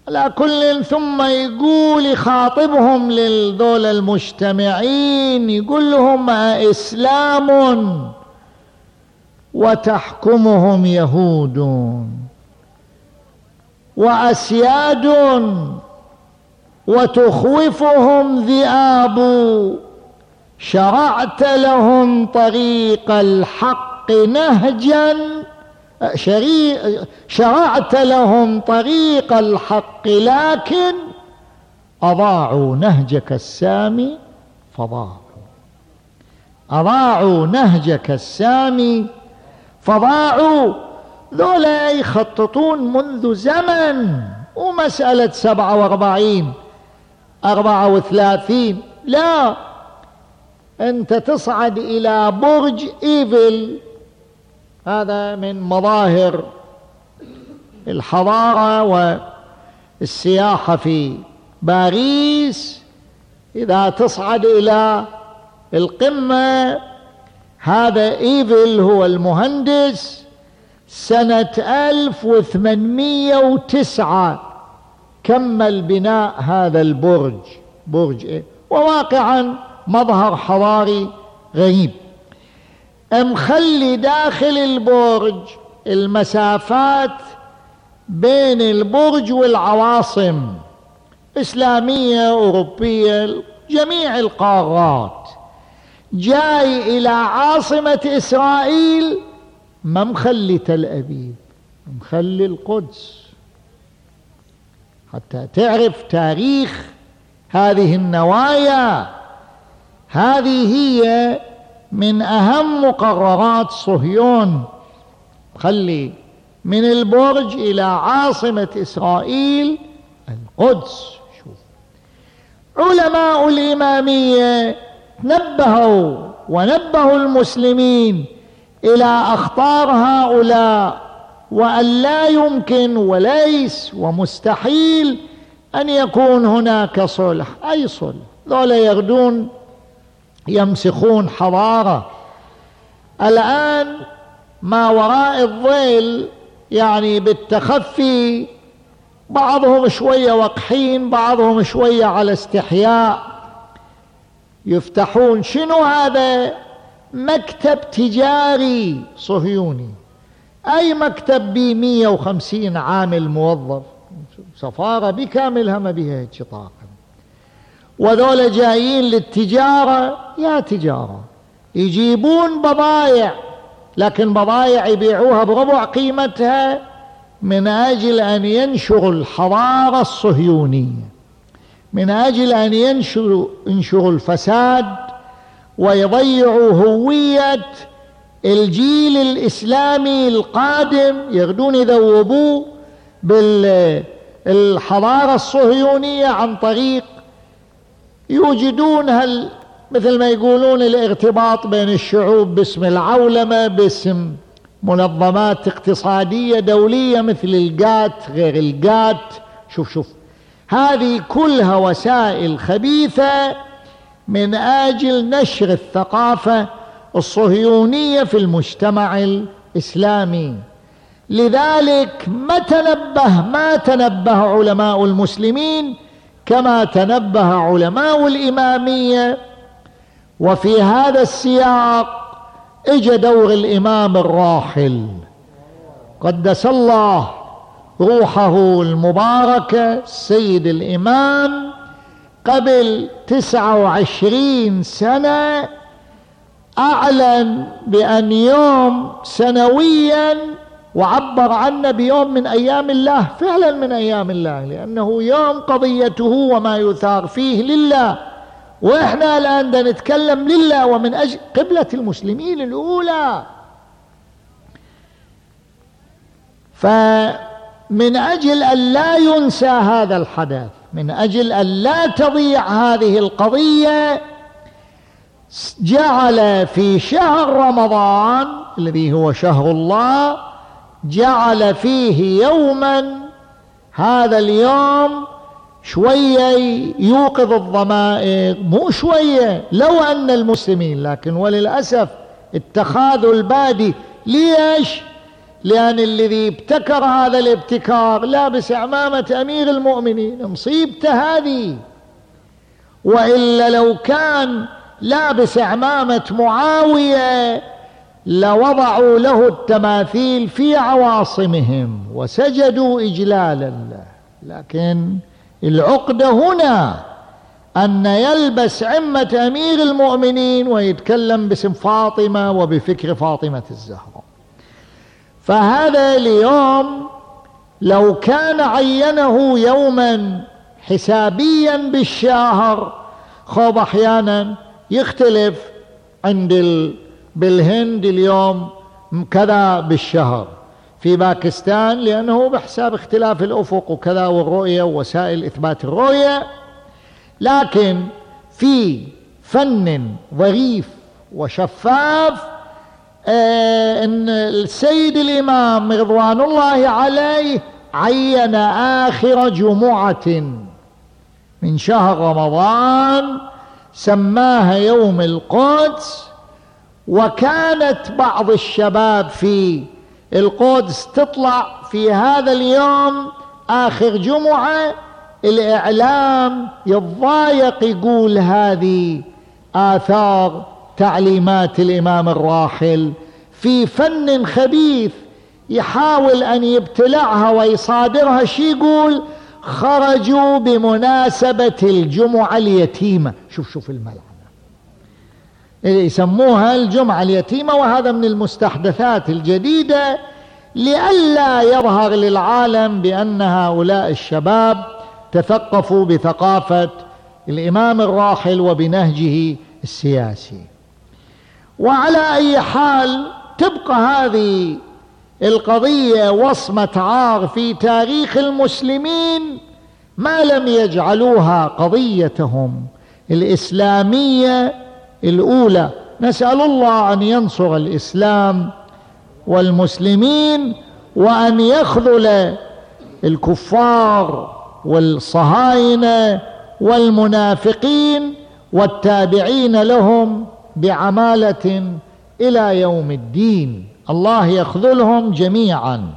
على كل. ثم يقول يخاطبهم للذول المجتمعين، يقول لهم: إسلام وتحكمهم يهود وأسياد وتخوفهم ذئاب، شرعت لهم طريق الحق نهجا، شرعت لهم طريق الحق لكن أضاعوا نهجك السامي فضاعوا. أضاعوا نهجك السامي فضاعوا. ذولا يخططون منذ زمن، ومسألة 47 34، لا، أنت تصعد إلى برج إيفل، هذا من مظاهر الحضارة والسياحة في باريس. إذا تصعد إلى القمة، هذا إيفل هو المهندس، سنة 1809 كمل بناء هذا البرج، برج وواقعا مظهر حضاري غريب. مخلي داخل البرج المسافات بين البرج والعواصم إسلامية أوروبية جميع القارات. جاي إلى عاصمة إسرائيل ما مخلي تل أبيب، مخلي القدس، حتى تعرف تاريخ هذه النوايا. هذه هي من أهم مقررات صهيون، خلي من البرج إلى عاصمة إسرائيل القدس. شوف علماء الإمامية نبهوا ونبهوا المسلمين إلى أخطار هؤلاء، وأن لا يمكن وليس ومستحيل أن يكون هناك صلح. أي صلح؟ ذولا يغدون يمسخون حضارة. الآن ما وراء الظل يعني بالتخفي، بعضهم شوية وقحين، بعضهم شوية على استحياء، يفتحون شنو هذا؟ مكتب تجاري صهيوني. أي مكتب بي 150 عامل موظف، سفارة بكاملها ما بيها هيك طاقم، وذولا جايين للتجارة. يا تجارة يجيبون بضائع، لكن بضائع يبيعوها بربع قيمتها من أجل أن ينشروا الحضارة الصهيونية، من أجل أن ينشروا الفساد ويضيعوا هوية الجيل الإسلامي القادم. يغدون يذوبوه بالحضارة الصهيونية عن طريق يوجدون مثل ما يقولون الارتباط بين الشعوب باسم العولمة، باسم منظمات اقتصادية دولية مثل الجات غير الجات. شوف هذه كلها وسائل خبيثة من أجل نشر الثقافة الصهيونية في المجتمع الإسلامي. لذلك ما تنبه علماء المسلمين كما تنبه علماء الإمامية. وفي هذا السياق اجى دور الإمام الراحل قدس الله روحه المباركة السيد الإمام، قبل 29 سنة أعلن بأن يوم سنويا، وعبر عنه بيوم من أيام الله، فعلا من أيام الله، لأنه يوم قضيته وما يثار فيه لله، وإحنا الآن نتكلم لله ومن أجل قبلة المسلمين الأولى. فمن أجل أن لا ينسى هذا الحدث، من أجل أن لا تضيع هذه القضية، جعل في شهر رمضان الذي هو شهر الله، جعل فيه يوما، هذا اليوم شوية يوقظ الضمائر، مو شوية، لو أن المسلمين، لكن وللأسف اتخاذوا البادي. ليش؟ لأن الذي ابتكر هذا الابتكار لابس عمامة أمير المؤمنين، مصيبته هذه. وإلا لو كان لابس عمامة معاوية لوضعوا له التماثيل في عواصمهم وسجدوا إجلالا له. لكن العقدة هنا أن يلبس عمة أمير المؤمنين ويتكلم باسم فاطمة وبفكر فاطمة الزهراء. فهذا اليوم لو كان عينه يوما حسابيا بالشهر، خب أحيانا يختلف بالهند اليوم كذا بالشهر، في باكستان لأنه بحساب اختلاف الأفق وكذا والرؤية ووسائل إثبات الرؤية. لكن في فن ظريف وشفاف ان السيد الإمام رضوان الله عليه عين آخر جمعة من شهر رمضان سماها يوم القدس، وكانت بعض الشباب في القدس تطلع في هذا اليوم آخر جمعة، الإعلام يتضايق يقول هذه آثار تعليمات الإمام الراحل، في فن خبيث يحاول أن يبتلعها ويصادرها. شي يقول خرجوا بمناسبة الجمعة اليتيمة. شوف الملعنة يسموها الجمعة اليتيمة، وهذا من المستحدثات الجديدة لئلا يظهر للعالم بأن هؤلاء الشباب تثقفوا بثقافة الإمام الراحل وبنهجه السياسي. وعلى أي حال تبقى هذه القضية وصمة عار في تاريخ المسلمين ما لم يجعلوها قضيتهم الإسلامية الأولى. نسأل الله أن ينصر الإسلام والمسلمين وأن يخذل الكفار والصهاينة والمنافقين والتابعين لهم بعمالة إلى يوم الدين. الله يخذلهم جميعا.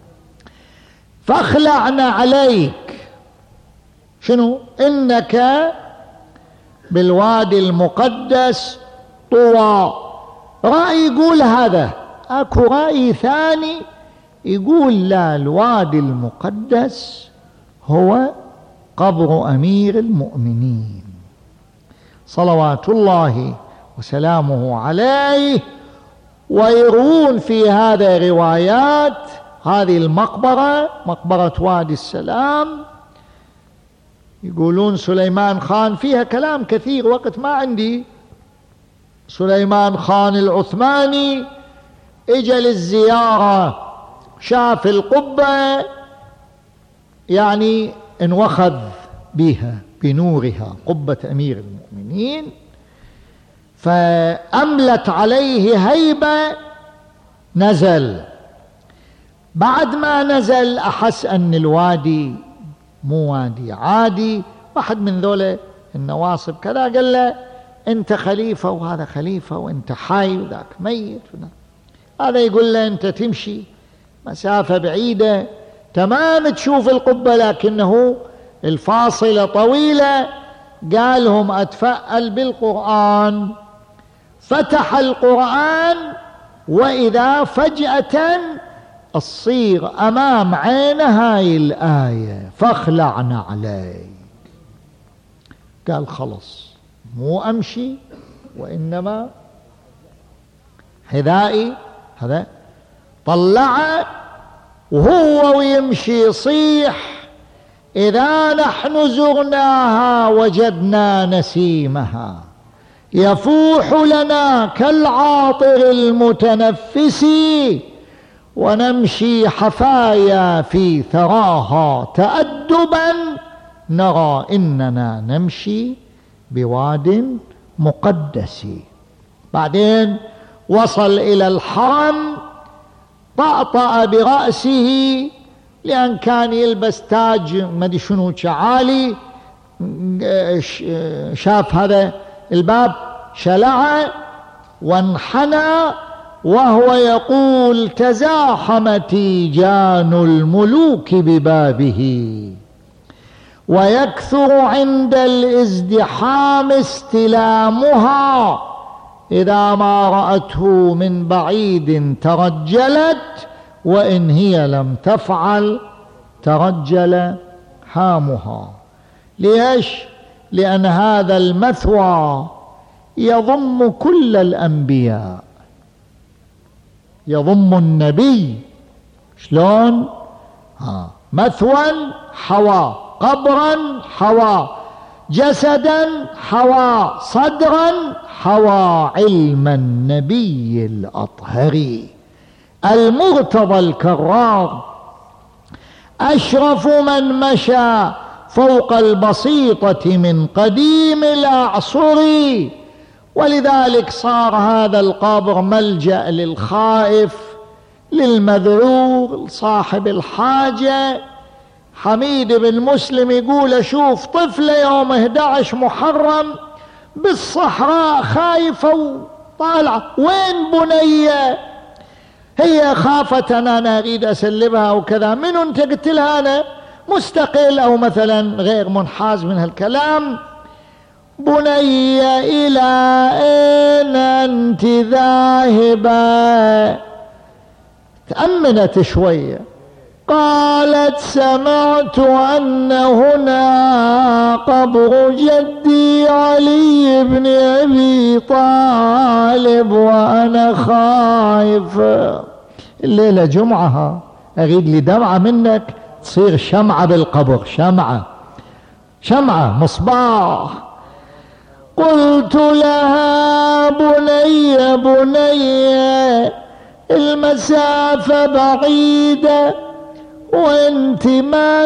فاخلعنا عليك، شنو؟ إنك بالوادي المقدس طوى. رأي يقول هذا، أكو رأي ثاني يقول لا، الوادي المقدس هو قبر أمير المؤمنين صلوات الله وسلامه عليه. ويروون في هذا روايات هذه المقبرة، مقبرة وادي السلام، يقولون سليمان خان، فيها كلام كثير وقت ما عندي. سليمان خان العثماني اجى للزيارة، شاف القبة يعني انوخذ بها بنورها، قبة أمير المؤمنين، فأملت عليه هيبة. نزل، بعد ما نزل أحس أن الوادي مو وادي عادي. واحد من ذولا النواصب كذا قال له أنت خليفة وهذا خليفة، وأنت حي وذاك ميت. هذا يقول له أنت تمشي مسافة بعيدة تمام تشوف القبة، لكنه الفاصلة طويلة. قالهم أتفأل بالقرآن، فتح القرآن وإذا فجأة الصيغ أمام عين هاي الآية فاخلعنا عليك. قال خلص مو أمشي وإنما حذائي. هذا طلع وهو ويمشي يصيح إذا نحن زرناها وجدنا نسيمها يفوح لنا كالعاطر المتنفس ونمشي حفايا في ثراها تأدبا نرى إننا نمشي بواد مقدس. بعدين وصل إلى الحرم، طأطأ برأسه لأن كان يلبس تاج مدري شنو عالي، شاف هذا الباب شلعه وانحنى وهو يقول: تزاحم تيجان الملوك ببابه، ويكثر عند الازدحام استلامها، إذا ما رأته من بعيد ترجلت، وإن هي لم تفعل ترجل هامها. ليش؟ لأن هذا المثوى يضم كل الأنبياء، يضم النبي. شلون؟ مثوى حوى، قبرا حوى، جسدا حوى، صدرا حوى علم النبي الأطهري المرتضى الكرار، أشرف من مشى فوق البسيطة من قديم الأعصر. ولذلك صار هذا القبر ملجأ للخائف، للمذعور، لصاحب الحاجة. حميد بن مسلم يقول: أشوف طفلة يوم 11 محرم بالصحراء خايفة وطالعة، وين بنية؟ هي خافت أنا أريد أسلبها وكذا. منو أنت؟ قلت لها أنا مستقل أو مثلا غير منحاز من هالكلام. بني إلى أين أنت ذاهبة؟ تأمنت شوية، قالت: سمعت أن هنا قبر جدي علي بن أبي طالب وأنا خايفة. الليلة جمعة، أريد لي دمعة منك تصير شمعة بالقبر، شمعة مصباح. قلت لها: بني المسافة بعيدة وانت ما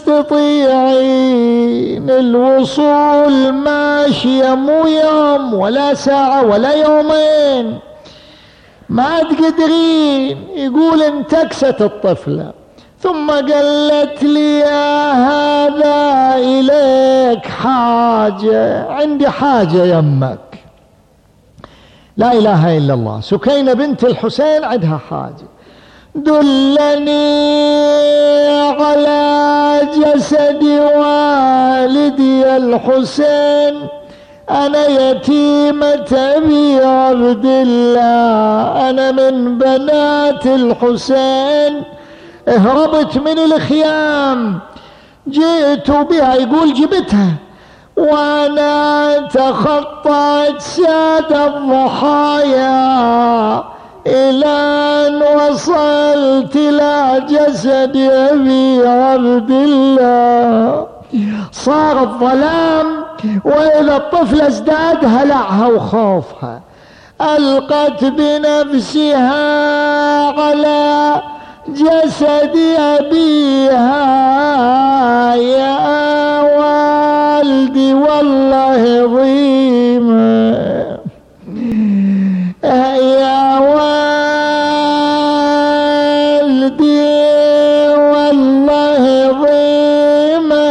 تستطيعين الوصول ماشية، مو يوم ولا ساعة ولا يومين، ما تقدرين. يقول: انتكست الطفلة، ثم قالت لي: يا هذا إليك حاجة، عندي حاجة يمك. لا إله إلا الله. سكينة بنت الحسين عندها حاجة. دلني على جسد والدي الحسين، أنا يتيمة أبي عبد الله، أنا من بنات الحسين، اهربت من الخيام، جئت بها. يقول: جبتها وأنا تخطيت ساد الضحايا إلى أن وصلت إلى جسد أبي عبد الله. صار الظلام، وإذا الطفل ازداد هلعها وخوفها، ألقت بنفسها على جسد أبيها: يا والدي والله ظيمة، يا والدي والله ظيمة،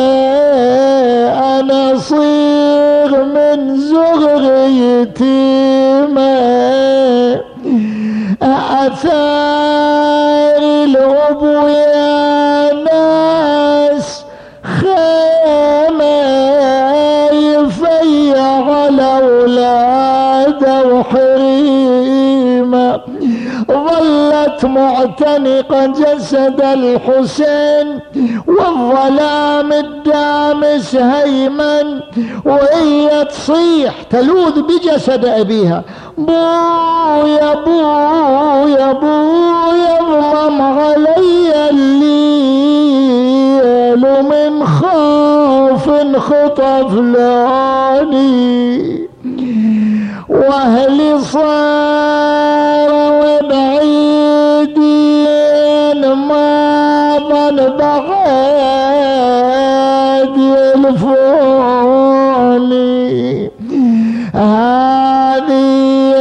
أنا صيغ من زغر يتيمة، أثار الأبو يا ناس خيمة، يفيع على أولاده وحريمة. ظلت معتنقة جسد الحسين والظلام الدامس هيمن، وهي تصيح تلوذ بجسد أبيها: بويا بويا بويا، اظلم علي الليل من خوف خطف لاني، واهلي صار وبعيدين ما ظن بعد يلفوني، هذه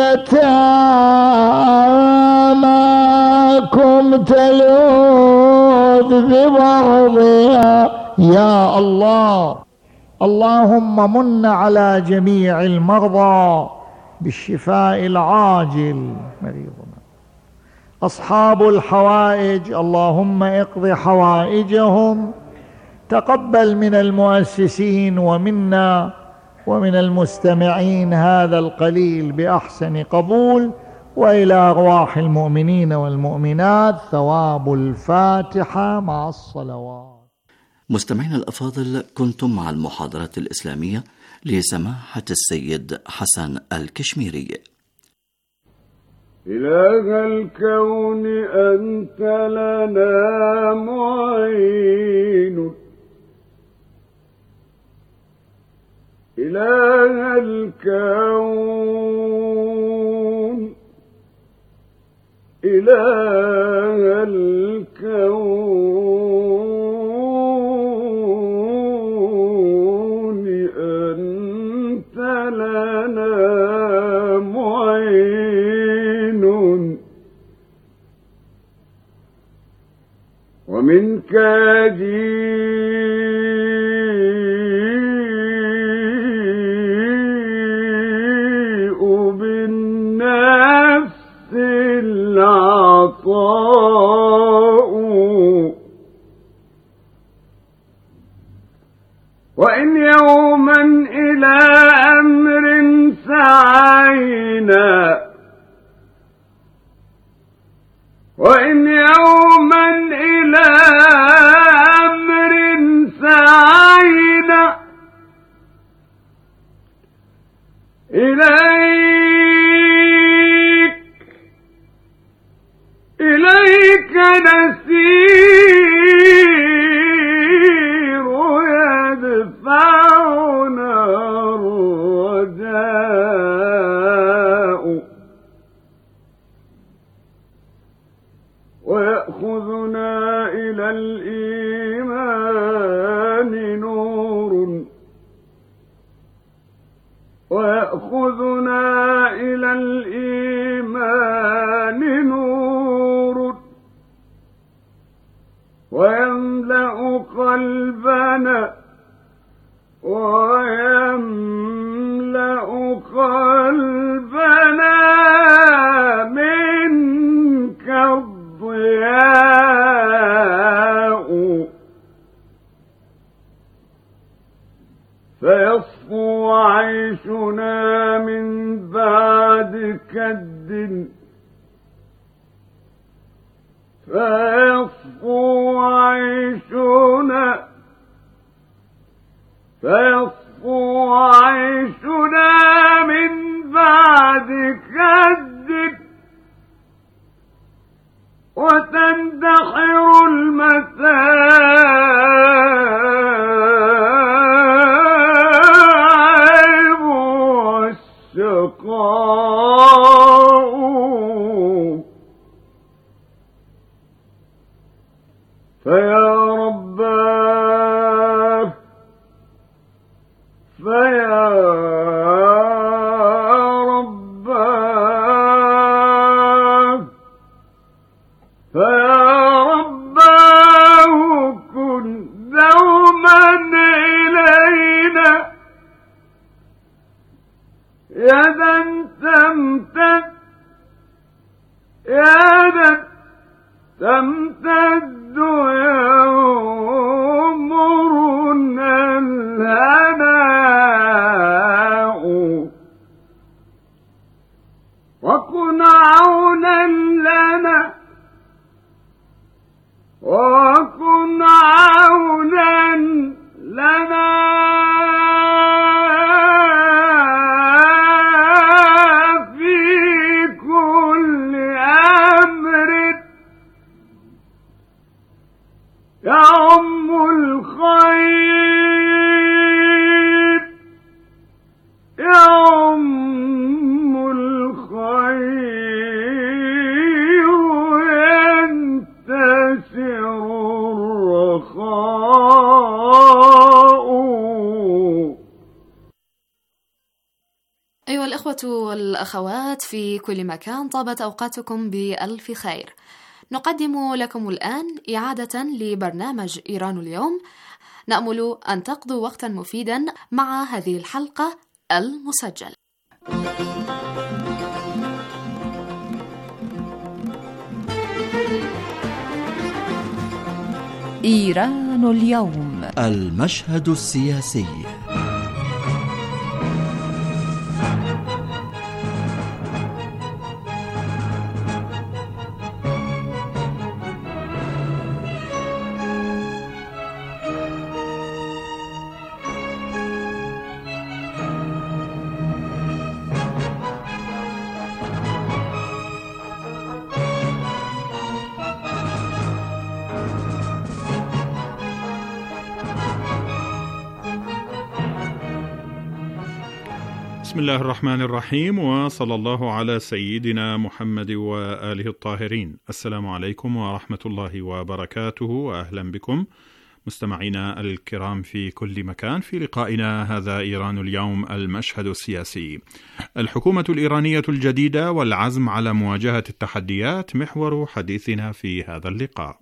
يتاماكم تلوذ ببعضها. يا الله، اللهم من على جميع المرضى بالشفاء العاجل مريضنا. أصحاب الحوائج اللهم اقض حوائجهم. تقبل من المؤسسين ومنا ومن المستمعين هذا القليل بأحسن قبول، وإلى أرواح المؤمنين والمؤمنات ثواب الفاتحة مع الصلوات. مستمعين الأفاضل، كنتم مع المحاضرة الإسلامية لسماحة السيد حسن الكشميري. إله الكون أنت لنا معين، إله الكون، إله الكون أنت لنا معين، ومنك يجيء بالنفس العطاء، وإن يوما إلى أمر سعينا، وإن يوما إلى أمر سعينا، إليك نسير يدفعنا الرجاء، ويأخذنا إلى الإيمان نور، ويأخذنا إلى الإيمان نور، ويملأ قلبنا، ويملأ قلبنا منك الضياء، فيصفو عيشنا من بعد كد، فيصفو عيشنا، فيصفو عيشنا من بعد كد، وتندحر المتاعب والشقاء، فيا رباه، فيا رباه، فيا رباه كن دوما إلينا يدا تمتد، يدا تمتد يومنا الهناء، وكن عونا لنا، وكن عونا لنا في كل أمر يعم الخير، يعم الخير، ينتشر الرخاء. أيها الإخوة والأخوات في كل مكان، طابت أوقاتكم بألف خير. نقدم لكم الآن إعادة لبرنامج إيران اليوم، نأمل أن تقضوا وقتا مفيدا مع هذه الحلقة المسجلة. إيران اليوم. المشهد السياسي. بسم الله الرحمن الرحيم، وصلى الله على سيدنا محمد وآله الطاهرين. السلام عليكم ورحمة الله وبركاته، وأهلا بكم مستمعينا الكرام في كل مكان في لقائنا هذا إيران اليوم المشهد السياسي. الحكومة الإيرانية الجديدة والعزم على مواجهة التحديات محور حديثنا في هذا اللقاء.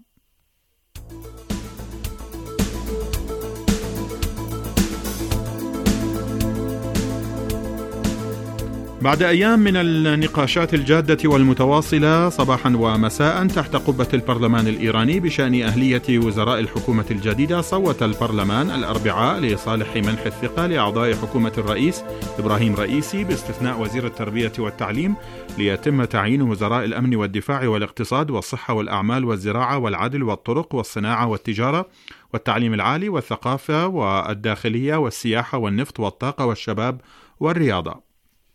بعد أيام من النقاشات الجادة والمتواصلة صباحا ومساء تحت قبة البرلمان الإيراني بشأن أهلية وزراء الحكومة الجديدة، صوت البرلمان الأربعاء لصالح منح الثقة لأعضاء حكومة الرئيس إبراهيم رئيسي باستثناء وزير التربية والتعليم، ليتم تعيين وزراء الأمن والدفاع والاقتصاد والصحة والأعمال والزراعة والعدل والطرق والصناعة والتجارة والتعليم العالي والثقافة والداخلية والسياحة والنفط والطاقة والشباب والرياضة.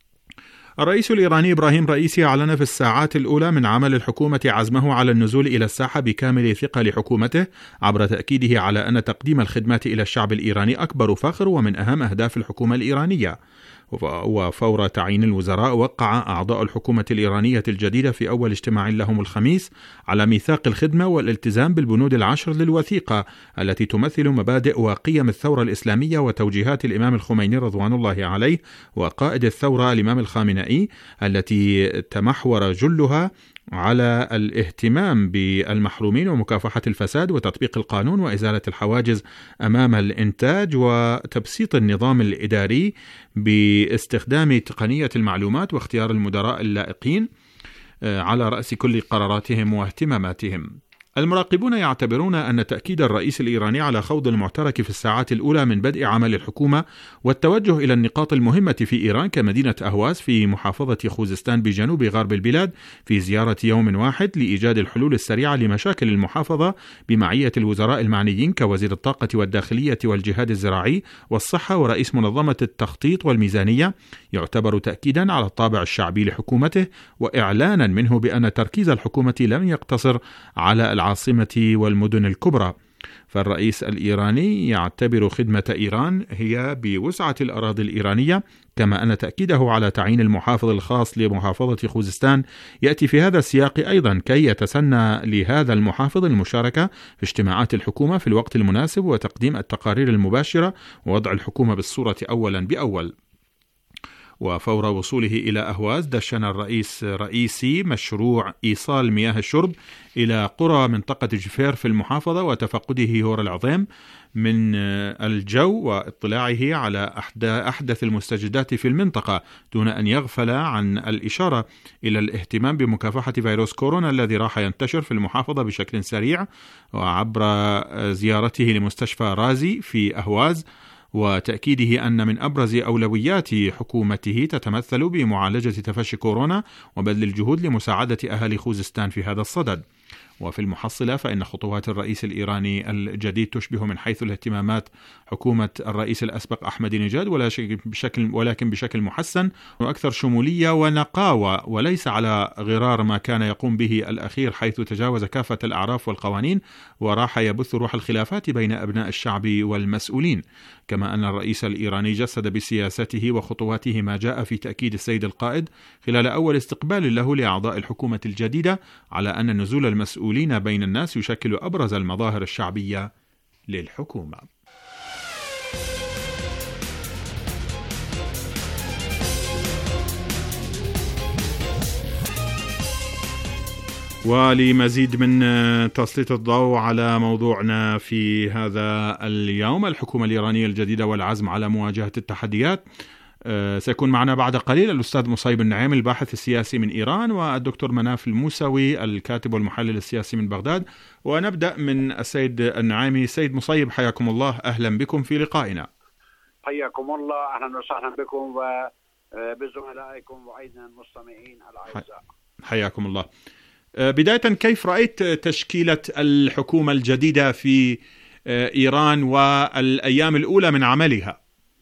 الرئيس الإيراني إبراهيم رئيسي أعلن في الساعات الأولى من عمل الحكومة عزمه على النزول إلى الساحة بكامل ثقة لحكومته، عبر تأكيده على أن تقديم الخدمات إلى الشعب الإيراني أكبر فخر ومن أهم أهداف الحكومة الإيرانية. وفور تعيين الوزراء، وقع أعضاء الحكومة الإيرانية الجديدة في أول اجتماع لهم الخميس على ميثاق الخدمة والالتزام بالبنود العشر للوثيقة التي تمثل مبادئ وقيم الثورة الإسلامية وتوجيهات الإمام الخميني رضوان الله عليه وقائد الثورة الإمام الخامنئي، التي تمحور جلها على الاهتمام بالمحرومين ومكافحة الفساد وتطبيق القانون وإزالة الحواجز أمام الإنتاج وتبسيط النظام الإداري باستخدام تقنية المعلومات واختيار المدراء اللائقين على رأس كل قراراتهم واهتماماتهم. المراقبون يعتبرون أن تأكيد الرئيس الإيراني على خوض المعترك في الساعات الأولى من بدء عمل الحكومة والتوجه إلى النقاط المهمة في إيران كمدينة أهواز في محافظة خوزستان بجنوب غرب البلاد في زيارة يوم واحد لإيجاد الحلول السريعة لمشاكل المحافظة بمعية الوزراء المعنيين كوزير الطاقة والداخلية والجهاد الزراعي والصحة ورئيس منظمة التخطيط والميزانية، يعتبر تأكيدا على الطابع الشعبي لحكومته وإعلانا منه بأن تركيز الحكومة لم يقتصر على العاصمة والمدن الكبرى. فالرئيس الإيراني يعتبر خدمة إيران هي بوسعة الأراضي الإيرانية، كما أن تأكيده على تعيين المحافظ الخاص لمحافظة خوزستان يأتي في هذا السياق أيضا كي يتسنى لهذا المحافظ المشاركة في اجتماعات الحكومة في الوقت المناسب وتقديم التقارير المباشرة ووضع الحكومة بالصورة أولا بأول. وفور وصوله إلى أهواز دشن الرئيس رئيسي مشروع إيصال مياه الشرب إلى قرى منطقة جفير في المحافظة وتفقده هور العظيم من الجو واطلاعه على أحدث المستجدات في المنطقة، دون أن يغفل عن الإشارة إلى الاهتمام بمكافحة فيروس كورونا الذي راح ينتشر في المحافظة بشكل سريع، وعبر زيارته لمستشفى رازي في أهواز وتأكيده أن من أبرز أولويات حكومته تتمثل بمعالجة تفشي كورونا وبذل الجهود لمساعدة أهالي خوزستان في هذا الصدد. وفي المحصلة فإن خطوات الرئيس الإيراني الجديد تشبه من حيث الاهتمامات حكومة الرئيس الأسبق أحمد نجاد، ولكن بشكل محسن وأكثر شمولية ونقاوة، وليس على غرار ما كان يقوم به الأخير حيث تجاوز كافة الأعراف والقوانين وراح يبث روح الخلافات بين أبناء الشعب والمسؤولين. كما أن الرئيس الإيراني جسد بسياسته وخطواته ما جاء في تأكيد السيد القائد خلال أول استقبال له لأعضاء الحكومة الجديدة على أن نزول المسؤولين بين الناس يشكل أبرز المظاهر الشعبية للحكومة. ولمزيد من تسليط الضوء على موضوعنا في هذا اليوم، الحكومة الإيرانية الجديدة والعزم على مواجهة التحديات، سيكون معنا بعد قليل الأستاذ مصيب النعيمي الباحث السياسي من إيران، والدكتور مناف الموسوي الكاتب والمحلل السياسي من بغداد. ونبدأ من السيد النعيمي. سيد مصيب، حياكم الله، أهلا بكم في لقائنا. حياكم الله، أهلا وسهلا بكم وبزملائكم وأيضا المستمعين الأعزاء. حياكم الله. بداية، كيف رأيت تشكيلة الحكومة الجديدة في إيران والأيام الأولى من عملها؟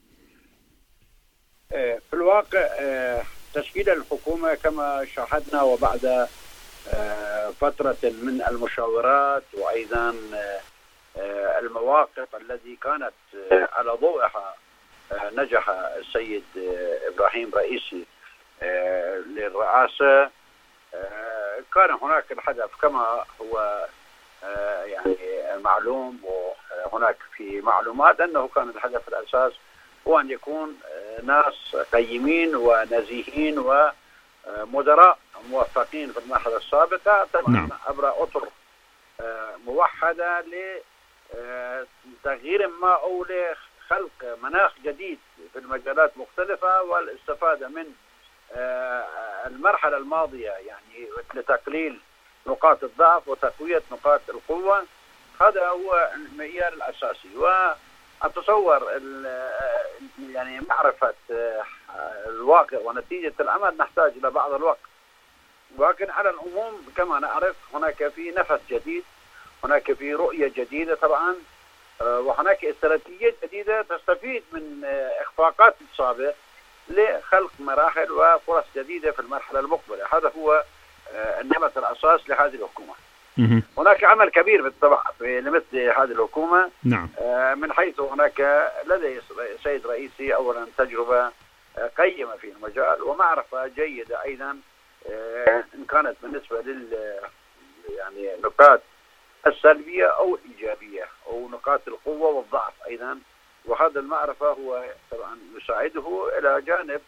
في الواقع تشكيل الحكومة كما شاهدنا وبعد فترة من المشاورات وأيضا المواقف التي كانت على ضوءها نجح السيد إبراهيم رئيسي للرئاسة. كان هناك الهدف كما هو يعني معلوم، وهناك في معلومات أنه كان الهدف الأساس هو أن يكون ناس قيمين ونزيهين ومدراء موفقين في المرحلة السابقة، طبعا عبر أطر موحدة لتغيير ما أو لخلق مناخ جديد في المجالات مختلفة والاستفادة من المرحلة الماضية، يعني لتقليل نقاط الضعف وتقوية نقاط القوة. هذا هو المعيار الأساسي. وأتصور يعني معرفة الواقع ونتيجة العمل نحتاج إلى بعض الوقت، ولكن على العموم كما نعرف هناك في نفس جديد، هناك في رؤية جديدة طبعا، وهناك استراتيجية جديدة تستفيد من إخفاقات السابق لخلق مراحل وفرص جديدة في المرحلة المقبلة. هذا هو النمط الأساس لهذه الحكومة. هناك عمل كبير بالطبع لمثل هذه الحكومة. من حيث هناك لدي سيد رئيسي أولا تجربة قيمة في المجال ومعرفة جيدة أيضا إن كانت بالنسبة يعني نقاط السلبية أو الإيجابية أو نقاط القوة والضعف أيضا، وهذا المعرفة هو طبعا يساعده إلى جانب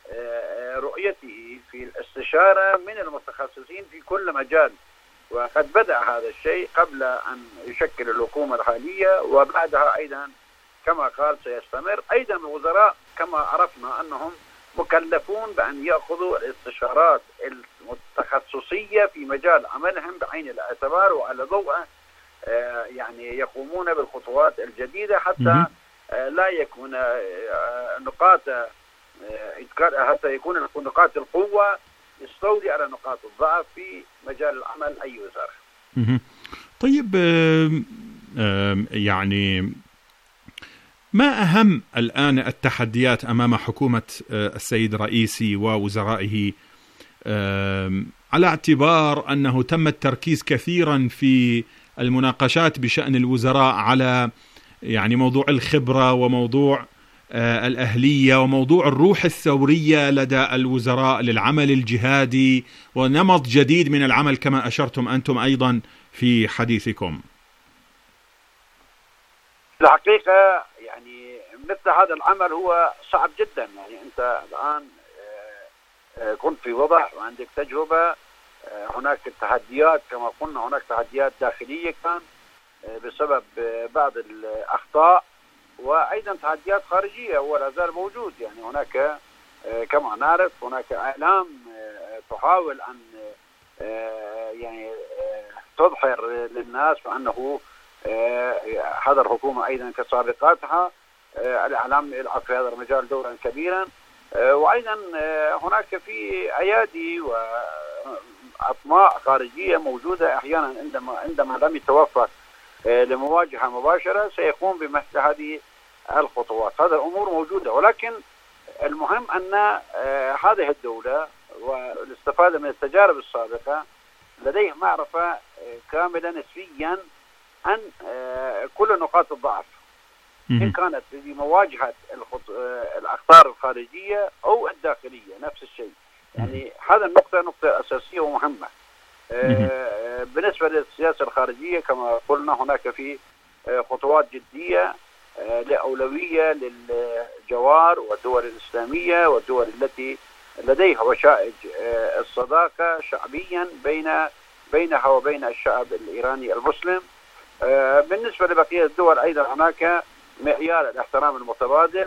رؤيته في الاستشارة من المتخصصين في كل مجال. وقد بدأ هذا الشيء قبل أن يشكل الحكومة الحالية، وبعدها أيضا كما قال سيستمر. أيضا الوزراء كما عرفنا أنهم مكلفون بأن يأخذوا الاستشارات التخصصية في مجال عملهم بعين الاعتبار وعلى ضوءه يعني يقومون بالخطوات الجديدة حتى لا يكون حتى يكون نقاط القوة يستولي على نقاط الضعف في مجال العمل أي وزارة. طيب، يعني ما أهم الآن التحديات أمام حكومة السيد رئيسي ووزرائه، على اعتبار أنه تم التركيز كثيرا في المناقشات بشأن الوزراء على يعني موضوع الخبرة وموضوع الأهلية وموضوع الروح الثورية لدى الوزراء للعمل الجهادي ونمط جديد من العمل كما أشرتم أنتم أيضا في حديثكم؟ الحقيقة يعني مثل هذا العمل هو صعب جدا. يعني أنت الآن كنت في وضع وعندك تجربة، هناك تحديات كما قلنا، هناك تحديات داخلية كان بسبب بعض الأخطاء، وأيضا تحديات خارجية ولا زال موجود. يعني هناك كما نعرف هناك إعلام تحاول أن يعني تظهر للناس بأنه هذا الحكومة أيضا كسابقاتها الإعلام يلعب في هذا المجال دورا كبيرا. وأيضا هناك في أيادي وأطماع خارجية موجودة أحيانا عندما لم يتوفق لمواجهة مباشرة سيقوم بمثل هذه الخطوات. هذه الأمور موجودة، ولكن المهم أن هذه الدولة والاستفادة من التجارب السابقة لديه معرفة كاملة نسبيا عن كل نقاط الضعف، إن كانت بمواجهة الأخطار الخارجية أو الداخلية نفس الشيء. يعني هذا نقطة أساسية ومهمة. بالنسبة للسياسة الخارجية كما قلنا هناك في خطوات جدية لأولوية للجوار والدول الإسلامية والدول التي لديها وشائج الصداقة شعبيا بينها وبين الشعب الإيراني المسلم. بالنسبة لبقية الدول أيضا هناك معيار الاحترام المتبادل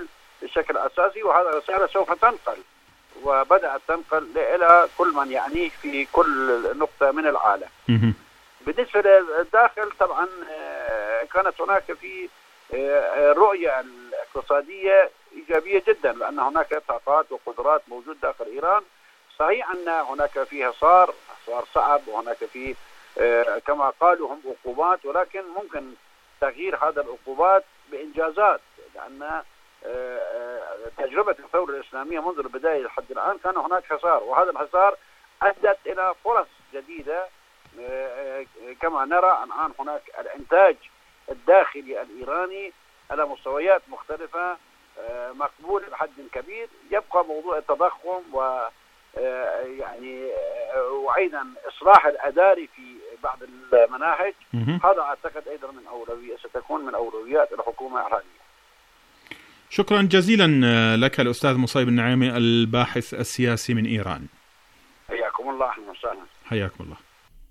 بشكل أساسي، وهذه الرسالة سوف تنقل وبدأت تنقل إلى كل من يعنيه في كل نقطة من العالم. بالنسبة للداخل طبعا كانت هناك في رؤية الاقتصادية إيجابية جدا، لأن هناك طاقات وقدرات موجودة داخل إيران. صحيح أن هناك فيه حصار صعب، وهناك فيه كما قالوا هم عقوبات، ولكن ممكن تغيير هذا العقوبات بإنجازات، لأن تجربة الثورة الإسلامية منذ البداية لحد الآن كان هناك حصار، وهذا الحصار أدت إلى فرص جديدة. كما نرى الآن هناك الإنتاج الداخلي الإيراني على مستويات مختلفة مقبول بحد كبير. يبقى موضوع التضخم يعني وأيضا إصلاح الأداري في بعض المناهج. هذا أعتقد أيضا من أولوية ستكون من أولويات الحكومة الإيرانية. شكرا جزيلا لك الأستاذ مصيب النعيمي الباحث السياسي من إيران. حياكم الله. أهلا وسهلا. حياكم الله.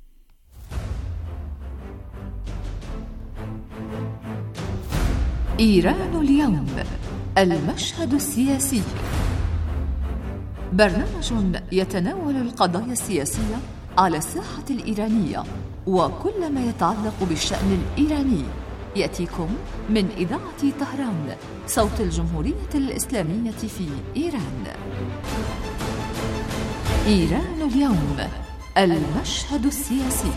إيران اليوم، المشهد السياسي، برنامج يتناول القضايا السياسية على الساحة الإيرانية وكل ما يتعلق بالشأن الإيراني، يأتيكم من إذاعة طهران صوت الجمهورية الإسلامية في إيران. إيران اليوم، المشهد السياسي.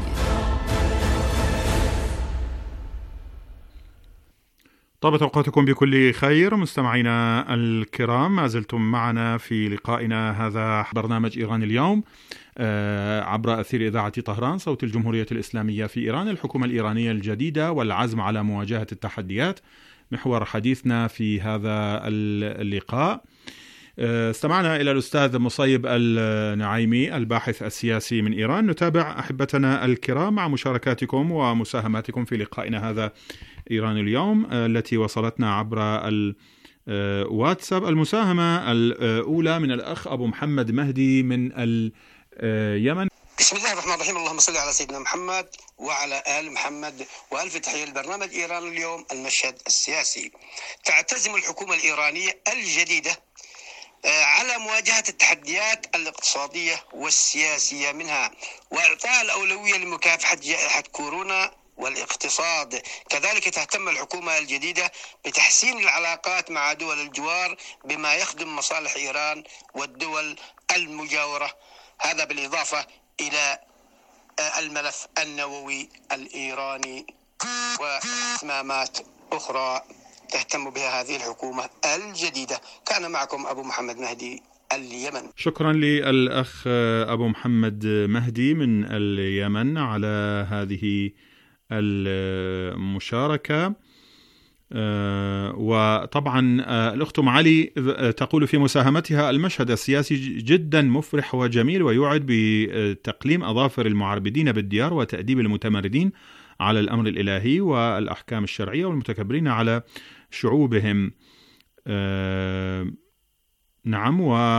طابت أوقاتكم بكل خير مستمعينا الكرام، ما زلتم معنا في لقائنا هذا برنامج إيران اليوم عبر أثير إذاعة طهران صوت الجمهورية الإسلامية في إيران. الحكومة الإيرانية الجديدة والعزم على مواجهة التحديات محور حديثنا في هذا اللقاء. استمعنا إلى الأستاذ مصيب النعيمي الباحث السياسي من إيران. نتابع أحبتنا الكرام مع مشاركاتكم ومساهماتكم في لقائنا هذا إيران اليوم التي وصلتنا عبر الواتساب. المساهمة الأولى من الأخ أبو محمد مهدي من اليمن. بسم الله الرحمن الرحيم، اللهم صل على سيدنا محمد وعلى آل محمد، وألف تحية لبرنامج إيران اليوم، المشهد السياسي. تعتزم الحكومة الإيرانية الجديدة على مواجهة التحديات الاقتصادية والسياسية منها، وإعطاء الأولوية لمكافحة جائحة كورونا والاقتصاد. كذلك تهتم الحكومة الجديدة بتحسين العلاقات مع دول الجوار بما يخدم مصالح إيران والدول المجاورة، هذا بالإضافة إلى الملف النووي الإيراني واهتمامات أخرى تهتم بها هذه الحكومة الجديدة. كان معكم أبو محمد مهدي اليمن. شكرا للأخ أبو محمد مهدي من اليمن على هذه المشاركة. وطبعا الأخت علي تقول في مساهمتها: المشهد السياسي جدا مفرح وجميل، ويوعد بتقليم أظافر المعربدين بالديار وتأديب المتمردين على الأمر الإلهي والأحكام الشرعية والمتكبرين على شعوبهم. نعم،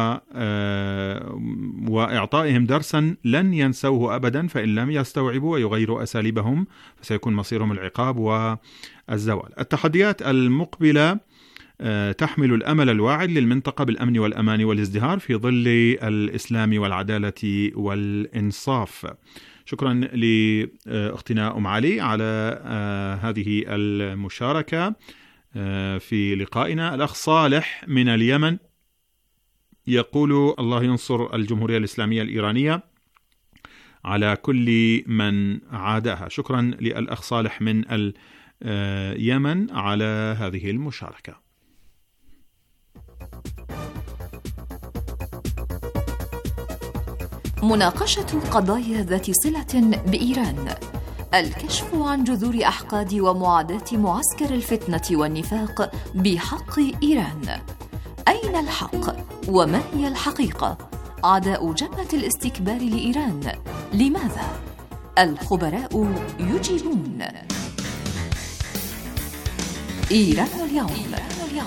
وإعطائهم درسا لن ينسوه أبدا، فإن لم يستوعبوا ويغيروا أساليبهم فسيكون مصيرهم العقاب والزوال. التحديات المقبلة تحمل الأمل الواعد للمنطقة بالأمن والأمان والازدهار في ظل الإسلام والعدالة والإنصاف. شكرا لأختنا علي على هذه المشاركة في لقائنا. الأخ صالح من اليمن يقول: الله ينصر الجمهورية الإسلامية الإيرانية على كل من عاداها. شكرا للأخ صالح من اليمن على هذه المشاركة. مناقشة القضايا ذات صلة بإيران، الكشف عن جذور أحقاد ومعاداة معسكر الفتنة والنفاق بحق إيران. أين الحق؟ وما هي الحقيقة؟ عداء جبهة الاستكبار لإيران، لماذا؟ الخبراء يجيبون. إيران اليوم.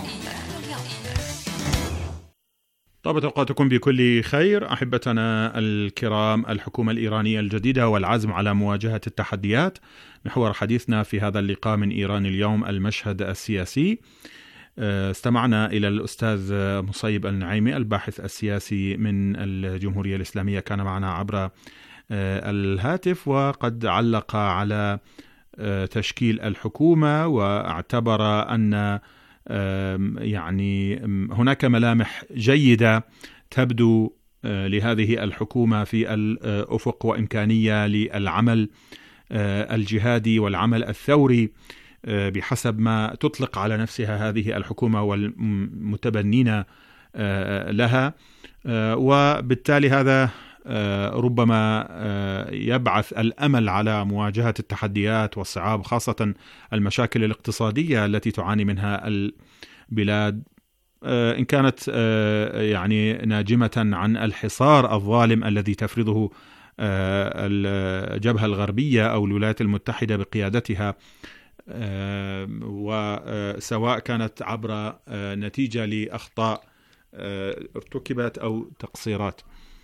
طابت أوقاتكم بكل خير أحبتنا الكرام. الحكومة الإيرانية الجديدة والعزم على مواجهة التحديات محور حديثنا في هذا اللقاء من إيران اليوم، المشهد السياسي. استمعنا إلى الأستاذ مصيب النعيمي الباحث السياسي من الجمهورية الإسلامية، كان معنا عبر الهاتف، وقد علق على تشكيل الحكومة، واعتبر أن يعني هناك ملامح جيدة تبدو لهذه الحكومة في الأفق، وإمكانية للعمل الجهادي والعمل الثوري بحسب ما تطلق على نفسها هذه الحكومة والمتبنين لها. وبالتالي هذا ربما يبعث الأمل على مواجهة التحديات والصعاب، خاصة المشاكل الاقتصادية التي تعاني منها البلاد، إن كانت يعني ناجمة عن الحصار الظالم الذي تفرضه الجبهة الغربية أو الولايات المتحدة بقيادتها، وسواء كانت عبر نتيجة لأخطاء ارتكبت أو تقصيرات.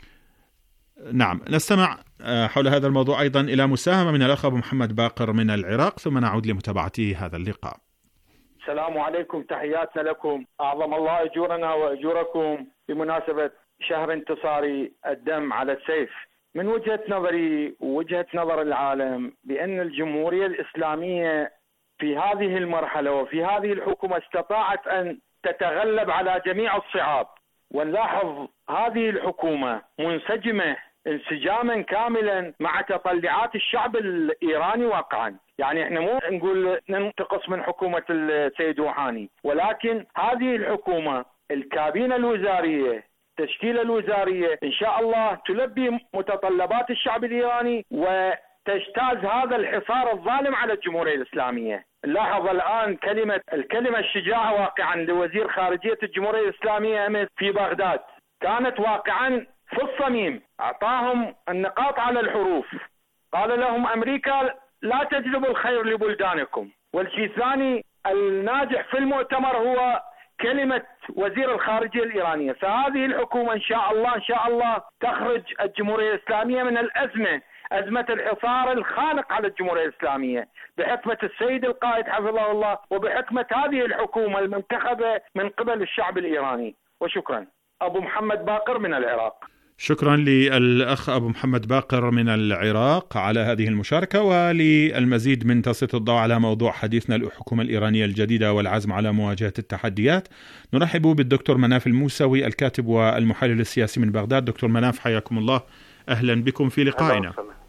نعم، نستمع حول هذا الموضوع أيضا إلى مساهمة من الأخ أبو محمد باقر من العراق، ثم نعود لمتابعة هذا اللقاء. السلام عليكم، تحياتنا لكم، أعظم الله أجورنا وأجوركم بمناسبة شهر انتصار الدم على السيف. من وجهة نظري ووجهة نظر العالم بأن الجمهورية الإسلامية في هذه المرحلة وفي هذه الحكومة استطاعت أن تتغلب على جميع الصعاب، ونلاحظ هذه الحكومة منسجمة انسجاما كاملا مع تطلعات الشعب الإيراني واقعا. يعني احنا مو نقول ننتقص من حكومة السيد روحاني، ولكن هذه الحكومة الكابينة الوزارية التشكيلة الوزارية إن شاء الله تلبي متطلبات الشعب الإيراني وتجتاز هذا الحصار الظالم على الجمهورية الإسلامية. نلاحظ الآن الكلمة الشجاعة واقعا لوزير خارجية الجمهورية الإسلامية أمس في بغداد كانت واقعا في الصميم، أعطاهم النقاط على الحروف، قال لهم أمريكا لا تجلب الخير لبلدانكم. والشيء الثاني الناجح في المؤتمر هو كلمة وزير الخارجية الإيرانية. فهذه الحكومة إن شاء الله تخرج الجمهورية الإسلامية من الأزمة، أزمة الحصار الخانق على الجمهورية الإسلامية، بحكمة السيد القائد حفظه الله وبحكمة هذه الحكومة المنتخبة من قبل الشعب الإيراني. وشكرا. أبو محمد باقر من العراق. شكرا للأخ أبو محمد باقر من العراق على هذه المشاركة. وللمزيد من تسليط الضوء على موضوع حديثنا الحكومة الإيرانية الجديدة والعزم على مواجهة التحديات، نرحب بالدكتور مناف الموسوي الكاتب والمحلل السياسي من بغداد. دكتور مناف، حياكم الله، أهلا بكم في لقائنا.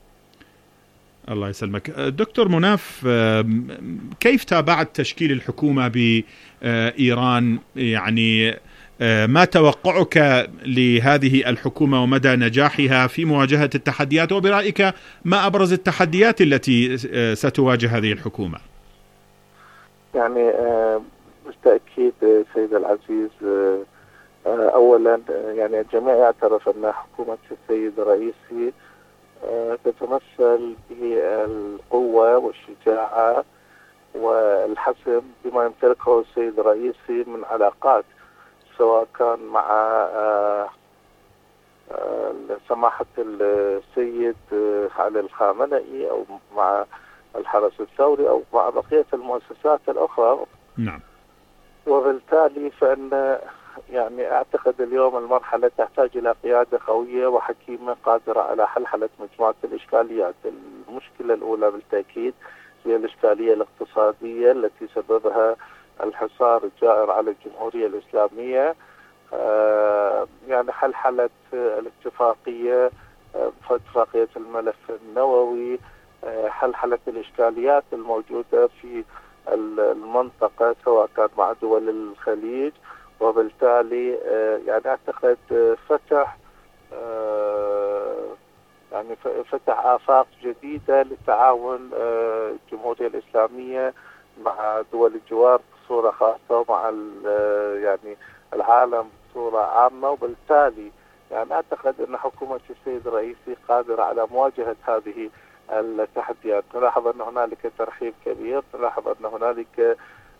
الله يسلمك. دكتور مناف، كيف تابعت تشكيل الحكومة بإيران؟ يعني ما توقعك لهذه الحكومة ومدى نجاحها في مواجهة التحديات، وبرأيك ما أبرز التحديات التي ستواجه هذه الحكومة؟ يعني بالتأكيد سيد العزيز، أولا يعني الجميع يعترف أن حكومة السيد الرئيسي تتمثل بالقوة والشجاعة والحسم بما يمتلكه السيد الرئيسي من علاقات، سواء كان مع سماحة السيد علي الخامنئي أو مع الحرس الثوري أو مع بقية المؤسسات الأخرى. نعم. وبالتالي فإن يعني أعتقد اليوم المرحلة تحتاج إلى قيادة قوية وحكيمة قادرة على حل مجموعة الإشكاليات. المشكلة الأولى بالتأكيد هي الإشكالية الاقتصادية التي سببها الحصار الجائر على الجمهورية الإسلامية. يعني حلحلة الاتفاقية، اتفاقية الملف النووي، حلحلة الإشكاليات الموجودة في المنطقة سواء كان مع دول الخليج. وبالتالي يعني أعتقد فتح آفاق جديدة للتعاون الجمهورية الإسلامية مع دول الجوار بصورة خاصة ومع يعني العالم بصورة عامة. وبالتالي يعني أعتقد أن حكومة السيد الرئيسي قادرة على مواجهة هذه التحديات. نلاحظ أن هنالك ترحيب كبير، نلاحظ أن هنالك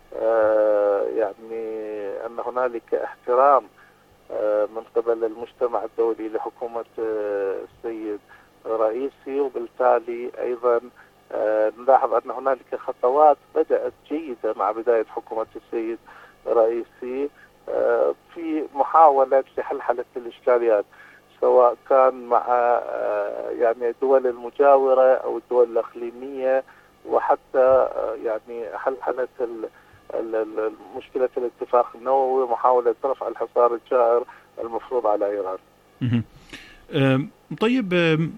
أن هنالك احترام من قبل المجتمع الدولي لحكومة السيد الرئيسي. وبالتالي أيضا نلاحظ أن هنالك خطوات بدأت جيدة مع بداية حكومة السيد رئيسي في محاولة لحلحلة الإشكاليات، سواء كان مع يعني الدول المجاورة أو الدول الإقليمية، وحتى يعني حلحلة مشكلة الاتفاق النووي ومحاولة رفع الحصار الجائر المفروض على إيران. طيب،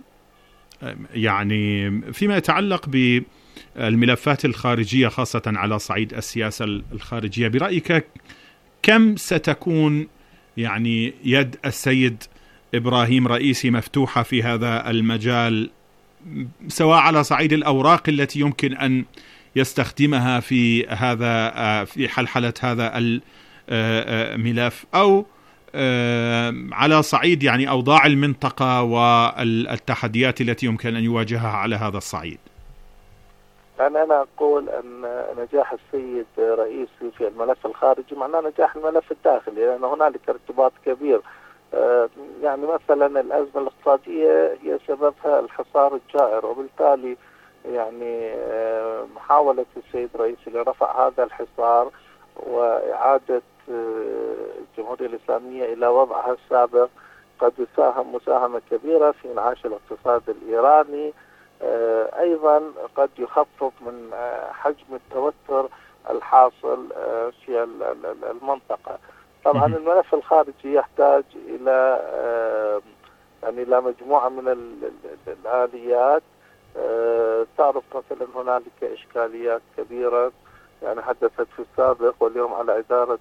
يعني فيما يتعلق بالملفات الخارجية خاصة على صعيد السياسة الخارجية، برأيك كم ستكون يعني يد السيد إبراهيم رئيسي مفتوحة في هذا المجال، سواء على صعيد الأوراق التي يمكن أن يستخدمها في حلحلة هذا الملف، أو على صعيد يعني أوضاع المنطقة والتحديات التي يمكن أن يواجهها على هذا الصعيد؟ أنا أقول أن نجاح السيد رئيسي في الملف الخارجي معناه نجاح الملف الداخلي، لأن هنالك ارتباط كبير. يعني مثلا الأزمة الاقتصادية هي سببها الحصار الجائر، وبالتالي يعني محاولة السيد رئيسي لرفع هذا الحصار وإعادة الجمهورية الإسلامية إلى وضعها السابق قد يساهم مساهمة كبيرة في انعاش الاقتصاد الإيراني. أيضا قد يخفف من حجم التوتر الحاصل في المنطقة. طبعا الملف الخارجي يحتاج إلى يعني إلى مجموعة من الآليات. تعرف مثلا هنالك إشكاليات كبيرة يعني حدثت في السابق، واليوم على إدارة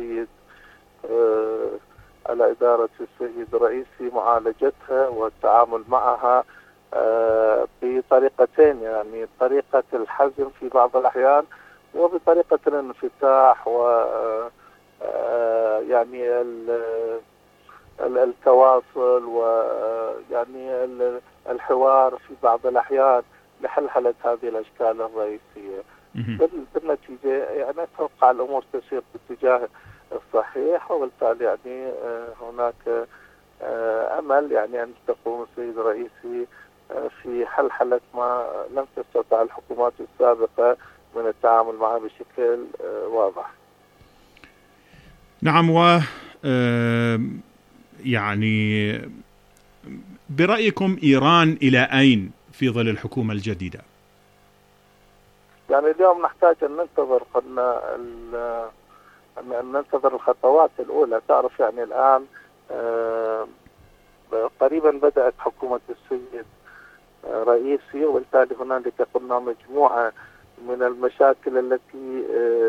السيد رئيسي معالجتها والتعامل معها بطريقتين، يعني طريقة الحزم في بعض الأحيان وبطريقة الانفتاح و يعني التواصل ويعني الحوار في بعض الأحيان لحلحلة هذه الأشكال الرئيسية. بالنتيجة يعني أتوقع الأمور تسير باتجاه الصحيح، وبالتالي يعني هناك أمل يعني أن تقوم السيد الرئيسي في حلحلة ما لم تستطع الحكومات السابقة من التعامل معه بشكل واضح. نعم. و يعني برأيكم إيران إلى أين في ظل الحكومة الجديدة؟ يعني اليوم نحتاج أن ننتظر الخطوات الأولى. تعرف يعني الآن قريبا بدأت حكومة السيد رئيسي، وبالتالي هنالك قلنا مجموعة من المشاكل التي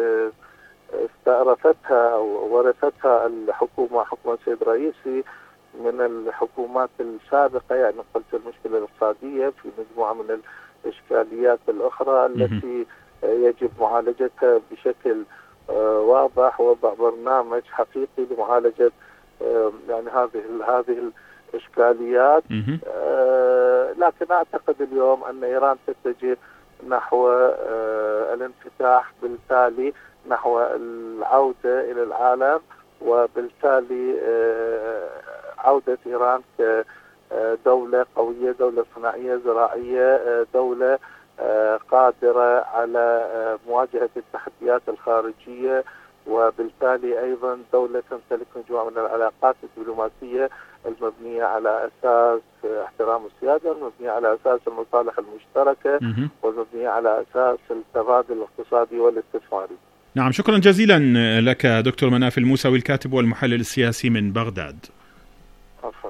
استعرفتها أو ورثتها حكومة السيد رئيسي من الحكومات السابقة. يعني قلت المشكلة الاقتصادية، في مجموعة من الإشكاليات الأخرى التي يجب معالجتها بشكل واضح، وضع برنامج حقيقي لمعالجة يعني هذه الإشكاليات. لكن أعتقد اليوم أن إيران تتجه نحو الانفتاح، بالتالي نحو العودة إلى العالم، وبالتالي عودة إيران كدولة قوية، دولة صناعية زراعية، دولة قادرة على مواجهة التحديات الخارجية، وبالتالي أيضا دولة تمتلك مجموعة من العلاقات الدبلوماسية المبنية على أساس احترام السيادة، المبنية على أساس المصالح المشتركة، والمبنية على أساس التبادل الاقتصادي والاستثماري. نعم، شكرا جزيلا لك دكتور مناف الموسوي، الكاتب والمحلل السياسي من بغداد. عفوا.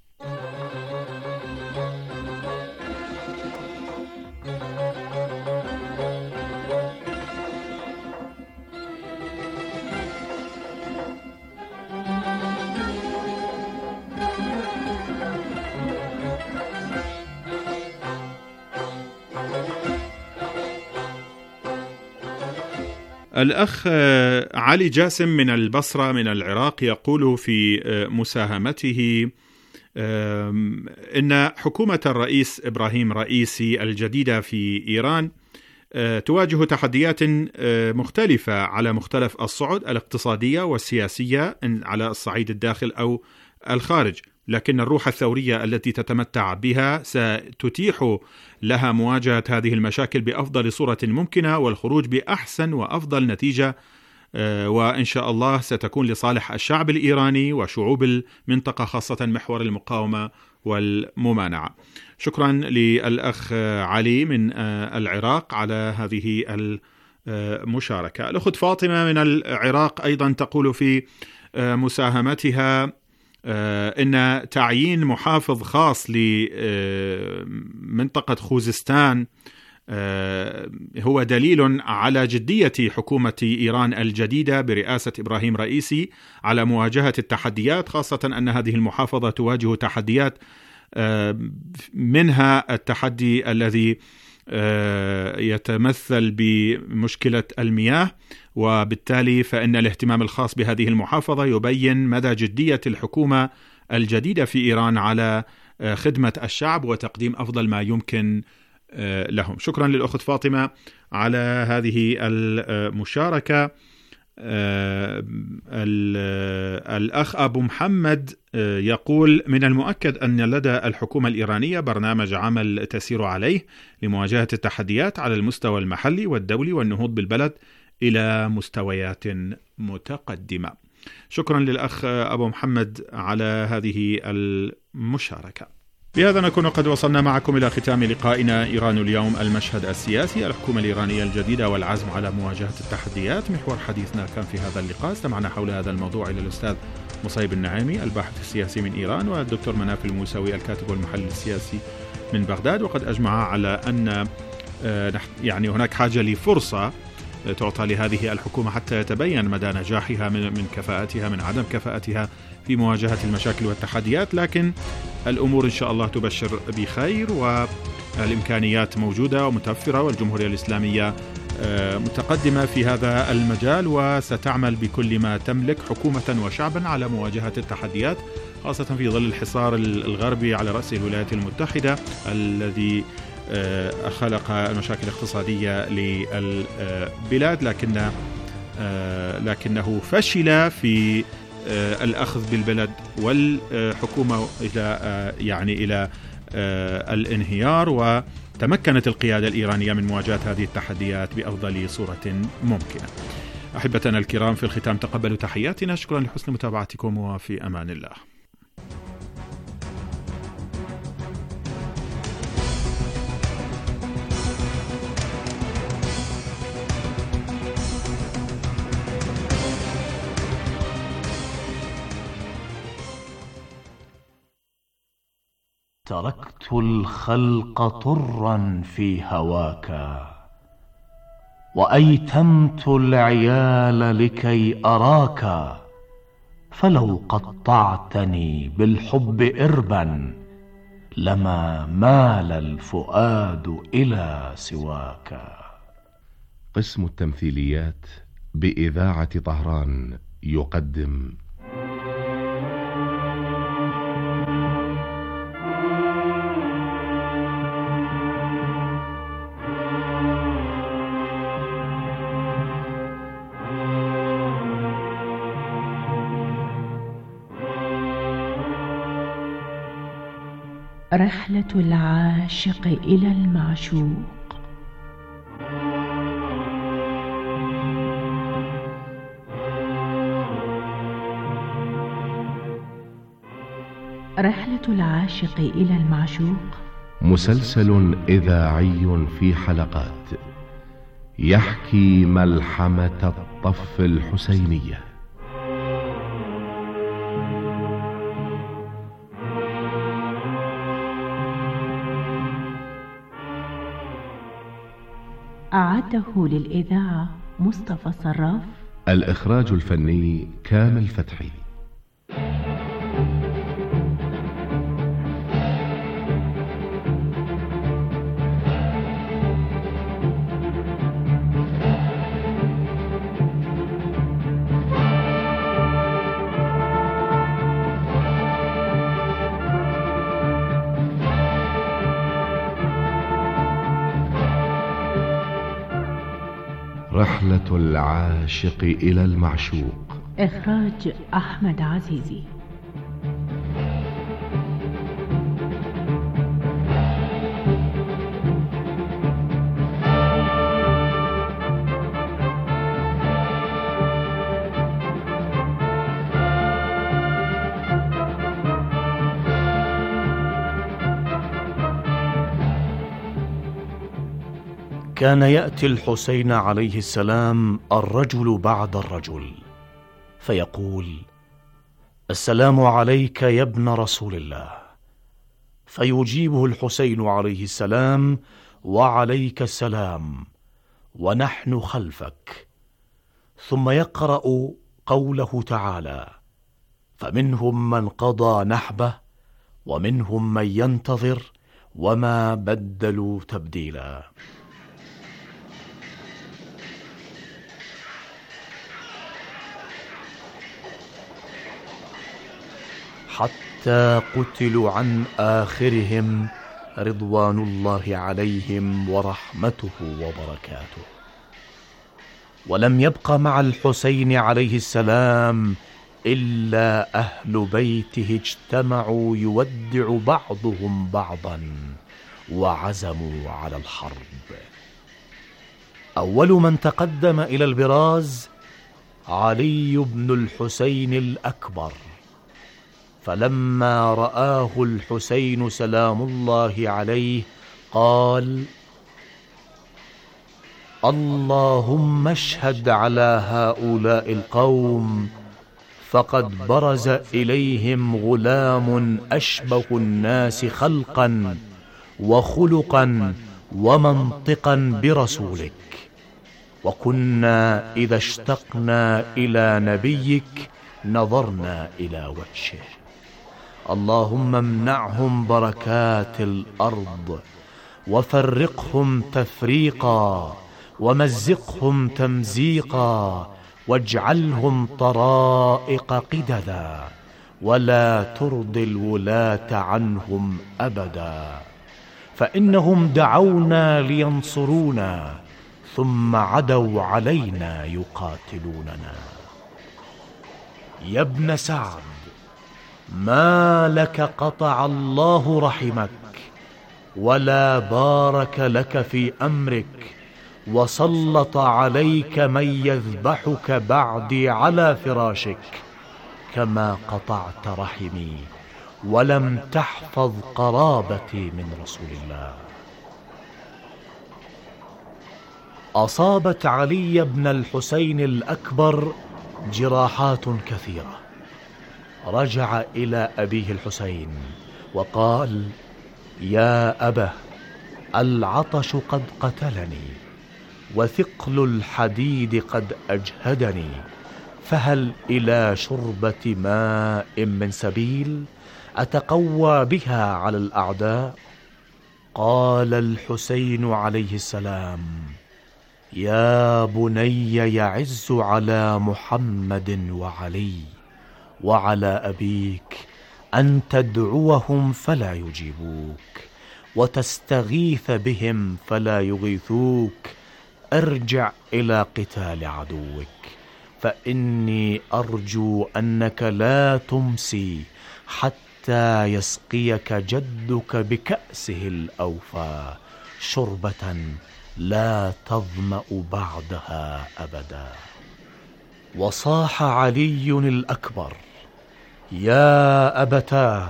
الأخ علي جاسم من البصرة من العراق يقول في مساهمته إن حكومة الرئيس إبراهيم رئيسي الجديدة في إيران تواجه تحديات مختلفة على مختلف الصعد الاقتصادية والسياسية على الصعيد الداخل أو الخارج، لكن الروح الثورية التي تتمتع بها ستتيح لها مواجهة هذه المشاكل بأفضل صورة ممكنة والخروج بأحسن وأفضل نتيجة وإن شاء الله ستكون لصالح الشعب الإيراني وشعوب المنطقة، خاصة محور المقاومة والممانعة. شكرا للأخ علي من العراق على هذه المشاركة. الأخت فاطمة من العراق أيضا تقول في مساهمتها إن تعيين محافظ خاص لمنطقة خوزستان هو دليل على جدية حكومة إيران الجديدة برئاسة إبراهيم رئيسي على مواجهة التحديات، خاصة أن هذه المحافظة تواجه تحديات منها التحدي الذي يتمثل بمشكلة المياه، وبالتالي فإن الاهتمام الخاص بهذه المحافظة يبين مدى جدية الحكومة الجديدة في إيران على خدمة الشعب وتقديم أفضل ما يمكن لهم. شكرا للأخت فاطمة على هذه المشاركة. الأخ أبو محمد يقول: من المؤكد أن لدى الحكومة الإيرانية برنامج عمل تسير عليه لمواجهة التحديات على المستوى المحلي والدولي والنهوض بالبلد إلى مستويات متقدمة. شكرا للأخ أبو محمد على هذه المشاركة. بهذا نكون قد وصلنا معكم إلى ختام لقائنا إيران اليوم، المشهد السياسي، الحكومة الإيرانية الجديدة والعزم على مواجهة التحديات. محور حديثنا كان في هذا اللقاء استمعنا حول هذا الموضوع إلى الأستاذ مصيب النعيمي الباحث السياسي من إيران، والدكتور مناف الموسوي الكاتب والمحلل السياسي من بغداد، وقد أجمع على أن يعني هناك حاجة لفرصة تعطى لهذه الحكومة حتى يتبين مدى نجاحها من كفاءتها من عدم كفاءتها في مواجهة المشاكل والتحديات، لكن الأمور إن شاء الله تبشر بخير والإمكانيات موجودة ومتوفرة، والجمهورية الإسلامية متقدمة في هذا المجال وستعمل بكل ما تملك حكومة وشعبا على مواجهة التحديات، خاصة في ظل الحصار الغربي على رأس الولايات المتحدة الذي خلق مشاكل اقتصادية للبلاد، لكنه فشل في الأخذ بالبلد والحكومة إلى الانهيار، وتمكنت القيادة الإيرانية من مواجهة هذه التحديات بأفضل صورة ممكنة. أحبتنا الكرام، في الختام تقبلوا تحياتنا، شكرا لحسن متابعتكم وفي أمان الله. تركت الخلق طرا في هواك، وأيتمت العيال لكي أراك، فلو قطعتني بالحب إربا لما مال الفؤاد إلى سواك. قسم التمثيليات بإذاعة طهران يقدم رحلة العاشق إلى المعشوق. رحلة العاشق إلى المعشوق مسلسل إذاعي في حلقات يحكي ملحمة الطف الحسينية. أعده للإذاعة مصطفى صراف. الإخراج الفني كامل فتحي. رحلة العاشق إلى المعشوق. إخراج أحمد عزيزي. كان يأتي الحسين عليه السلام الرجل بعد الرجل فيقول: السلام عليك يا ابن رسول الله، فيجيبه الحسين عليه السلام: وعليك السلام، ونحن خلفك. ثم يقرأ قوله تعالى: فمنهم من قضى نحبه ومنهم من ينتظر وما بدلوا تبديلا. حتى قتلوا عن آخرهم رضوان الله عليهم ورحمته وبركاته. ولم يبق مع الحسين عليه السلام إلا أهل بيته اجتمعوا يودع بعضهم بعضا وعزموا على الحرب. أول من تقدم إلى البراز علي بن الحسين الأكبر، فلما رآه الحسين سلام الله عليه قال: اللهم اشهد على هؤلاء القوم، فقد برز إليهم غلام أشبه الناس خلقا وخلقا ومنطقا برسولك، وكنا إذا اشتقنا إلى نبيك نظرنا إلى وجهه. اللهم امنعهم بركات الأرض، وفرقهم تفريقا، ومزقهم تمزيقا، واجعلهم طرائق قددا، ولا ترض الولاة عنهم أبدا، فإنهم دعونا لينصرونا ثم عدوا علينا يقاتلوننا. يا ابن سعد، ما لك قطع الله رحمك ولا بارك لك في أمرك، وسلط عليك من يذبحك بعدي على فراشك، كما قطعت رحمي ولم تحفظ قرابتي من رسول الله. أصابت علي بن الحسين الأكبر جراحات كثيرة. رجع إلى أبيه الحسين وقال: يا أبه، العطش قد قتلني، وثقل الحديد قد أجهدني، فهل إلى شربة ماء من سبيل أتقوى بها على الأعداء؟ قال الحسين عليه السلام: يا بني، يعز على محمد وعلي وعلى أبيك أن تدعوهم فلا يجيبوك، وتستغيث بهم فلا يغيثوك. ارجع إلى قتال عدوك، فإني أرجو أنك لا تمسي حتى يسقيك جدك بكأسه الأوفى شربة لا تظمأ بعدها أبدا. وصاح علي الأكبر: يا أبتاه،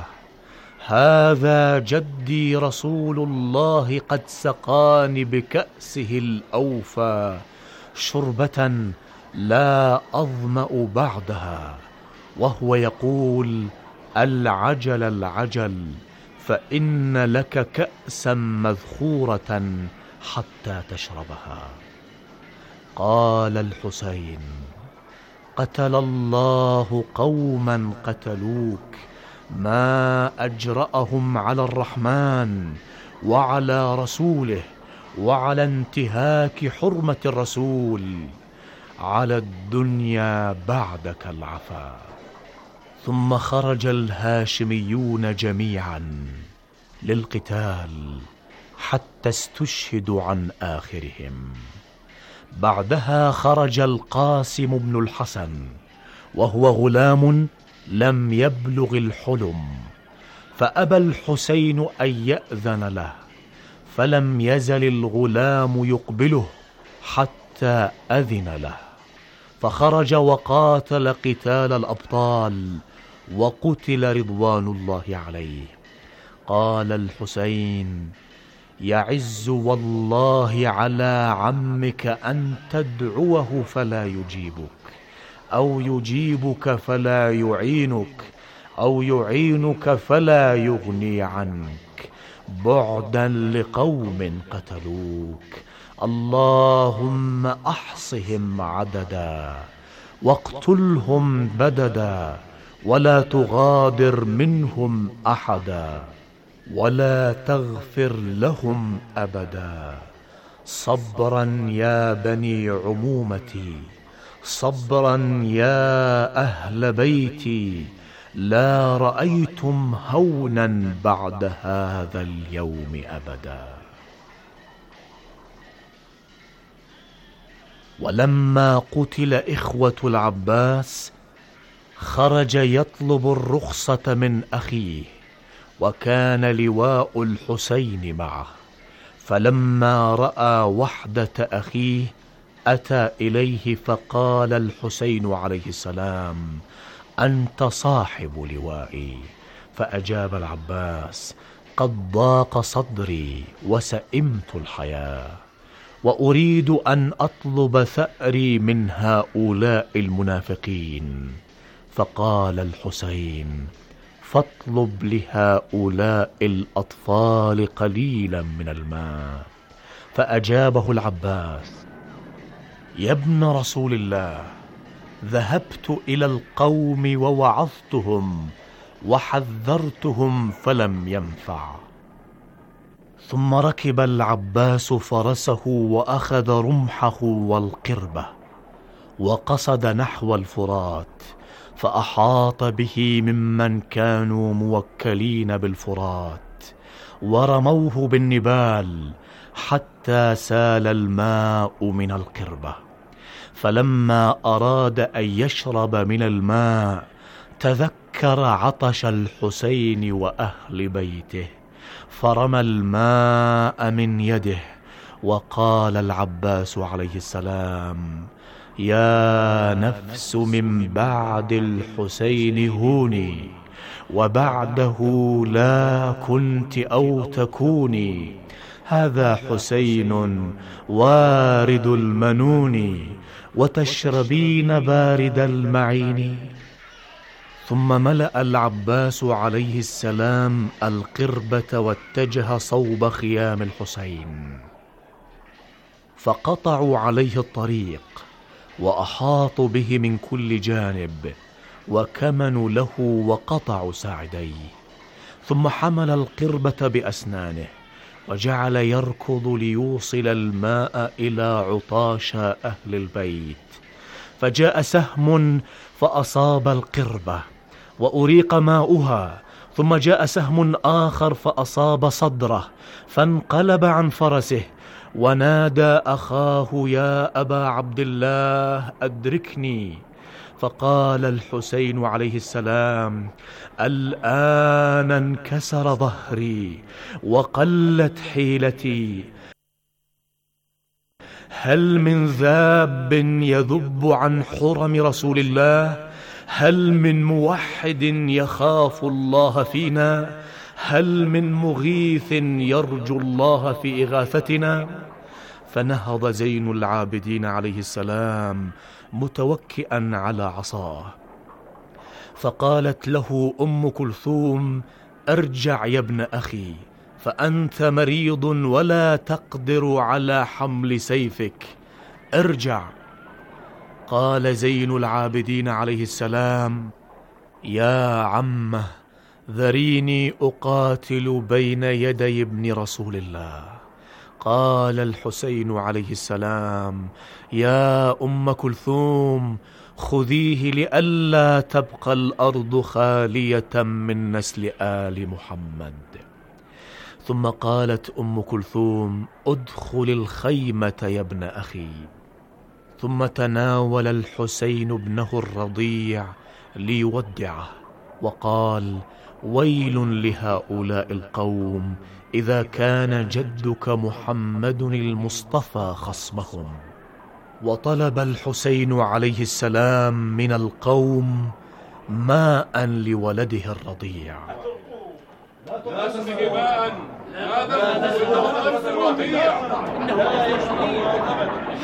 هذا جدي رسول الله قد سقاني بكأسه الأوفى شربة لا أظمأ بعدها، وهو يقول: العجل العجل، فإن لك كأسا مذخورة حتى تشربها. قال الحسين: قتل الله قوما قتلوك، ما أجرأهم على الرحمن وعلى رسوله وعلى انتهاك حرمة الرسول، على الدنيا بعدك العفا. ثم خرج الهاشميون جميعا للقتال حتى استشهدوا عن آخرهم. بعدها خرج القاسم بن الحسن، وهو غلام لم يبلغ الحلم، فأبى الحسين أن يأذن له، فلم يزل الغلام يقبله حتى أذن له، فخرج وقاتل قتال الأبطال وقتل رضوان الله عليه. قال الحسين: يعز والله على عمك أن تدعوه فلا يجيبك، أو يجيبك فلا يعينك، أو يعينك فلا يغني عنك، بعدا لقوم قتلوك. اللهم أحصهم عددا واقتلهم بددا، ولا تغادر منهم أحدا، ولا تغفر لهم أبدا. صبرا يا بني عمومتي، صبرا يا أهل بيتي، لا رأيتم هونا بعد هذا اليوم أبدا. ولما قتل إخوة العباس خرج يطلب الرخصة من أخيه، وكان لواء الحسين معه، فلما رأى وحدة أخيه أتى إليه فقال الحسين عليه السلام: أنت صاحب لوائي. فأجاب العباس: قد ضاق صدري وسئمت الحياة، وأريد أن أطلب ثأري من هؤلاء المنافقين. فقال الحسين: فاطلب لهؤلاء الأطفال قليلا من الماء. فأجابه العباس: يا ابن رسول الله، ذهبت إلى القوم ووعظتهم وحذرتهم فلم ينفع. ثم ركب العباس فرسه وأخذ رمحه والقربة، وقصد نحو الفرات، فأحاط به ممن كانوا موكلين بالفرات، ورموه بالنبال حتى سال الماء من القربة. فلما أراد أن يشرب من الماء تذكر عطش الحسين وأهل بيته، فرمى الماء من يده. وقال العباس عليه السلام: يا نفس من بعد الحسين هوني، وبعده لا كنت أو تكوني. هذا حسين وارد المنون، وتشربين بارد المعين. ثم ملأ العباس عليه السلام القربة واتجه صوب خيام الحسين، فقطعوا عليه الطريق وأحاطوا به من كل جانب، وكمنوا له وقطعوا ساعديه. ثم حمل القربة بأسنانه وجعل يركض ليوصل الماء إلى عطاش أهل البيت. فجاء سهم فأصاب القربة وأريق ماؤها، ثم جاء سهم آخر فأصاب صدره، فانقلب عن فرسه ونادى أخاه: يا أبا عبد الله أدركني. فقال الحسين عليه السلام: الآن انكسر ظهري وقلت حيلتي، هل من ذاب يذب عن حرم رسول الله؟ هل من موحد يخاف الله فينا؟ هل من مغيث يرجو الله في إغاثتنا؟ فنهض زين العابدين عليه السلام متوكئا على عصاه، فقالت له أم كلثوم: ارجع يا ابن أخي، فأنت مريض ولا تقدر على حمل سيفك، ارجع. قال زين العابدين عليه السلام: يا عمه، ذريني أقاتل بين يدي ابن رسول الله. قال الحسين عليه السلام: يا أم كلثوم، خذيه لئلا تبقى الأرض خالية من نسل آل محمد. ثم قالت أم كلثوم: ادخل الخيمة يا ابن أخي. ثم تناول الحسين ابنه الرضيع ليودعه، وقال: ويل لهؤلاء القوم إذا كان جدك محمد المصطفى خصمهم. وطلب الحسين عليه السلام من القوم ماء لولده الرضيع، لا تسقي ماء، هذا الموت